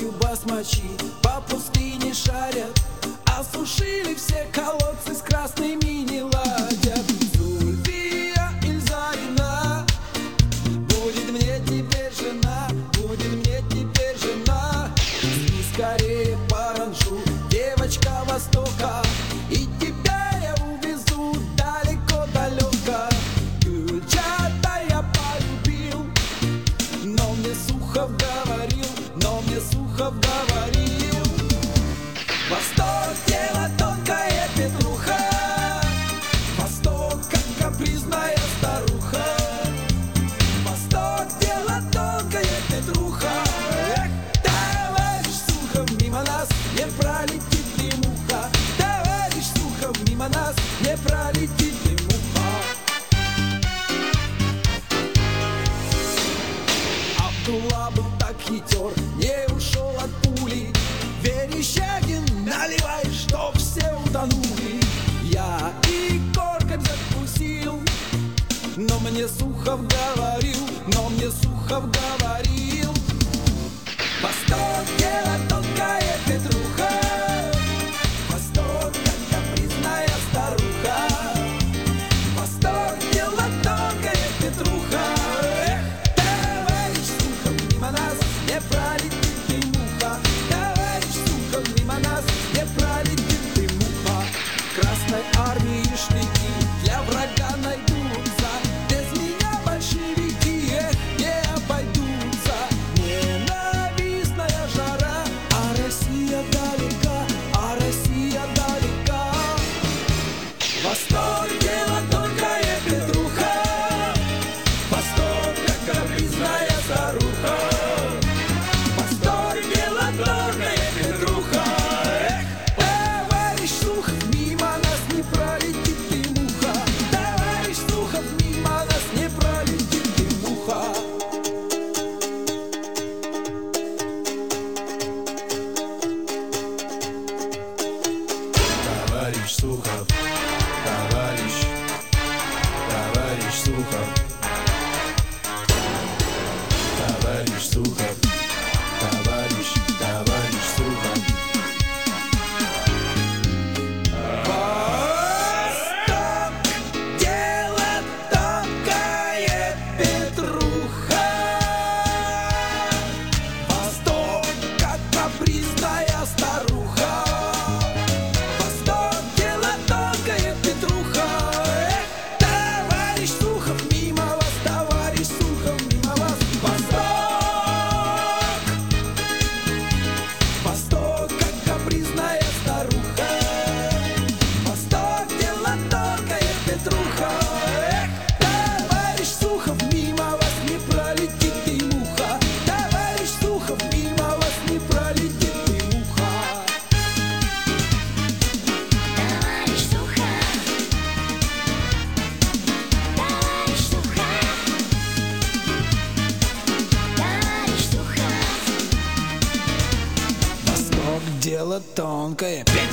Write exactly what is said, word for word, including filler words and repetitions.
ночью басмачи по пустыне шарят, осушили все колодцы, с красными не ладят. Зульфия Ильзарина будет мне теперь жена, будет мне теперь жена. Снись скорее Паранжу, девочка Востока, и тебя я увезу далеко-далеко. Гюльчата я полюбил, но мне Сухов говорил, но мне Сухов говорил: Восток — дело тонкое, Петруха, Восток, как капризная старуха. Восток — дело тонкое, Петруха. Эх, товарищ Сухов, мимо нас не пролетит и муха. Товарищ Сухов, мимо нас не пролетит и муха. Абдулла был так хитер, не ушел от пули. Верещагин, наливай, чтоб все утонули. Я и корком закусил, но мне Сухов говорил, но мне Сухов говорил: Восток — дело тонкое, Петруха, Восток, как капризная старуха. Восток — дело тонкое, Петруха. Эх, товарищ Сухов, мимо нас не пролетит и муха. Товарищ Сухов, мимо нас не пролетит и муха. Красной армии штыки для врага найдутся, без меня большевики, эх, не обойдутся. Ненавистная жара, а Россия далека, а Россия далека. Восток — дело тонкое, Петруха, Восток, как капризная старуха. Восток — дело тонкое, Петруха. Эх, товарищ Сухов, мимо нас не пролетит и муха. Товарищ Сухов, мимо нас не пролетит и муха. Товарищ Сухов, товарищ, товарищ Сухов, товарищ Сухов, товарищ, товарищ Сухов. Восток — дело тонкое, Петруха. Восток, как капризная старуха. Восток — дело тонкое, Петруха. Эх, товарищ Сухов, мимо вас, товарищ Сухов, мимо вас. Восток, Восток, как капризная старуха. Восток — дело тонкое, Петруха. Эх, товарищ Сухов, мимо вас не пролетит и муха. Товарищ Сухов, мимо вас не пролетит и муха. Товарищ Сухов, товарищ Сухов, товарищ Сухов. Восток — дело тонкое, Петруха.